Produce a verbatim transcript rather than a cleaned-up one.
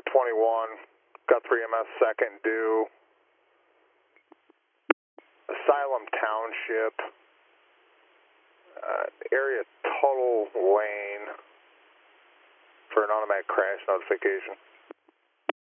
twenty-one, got three M S second due. Asylum Township, uh, area total lane for an automatic crash notification.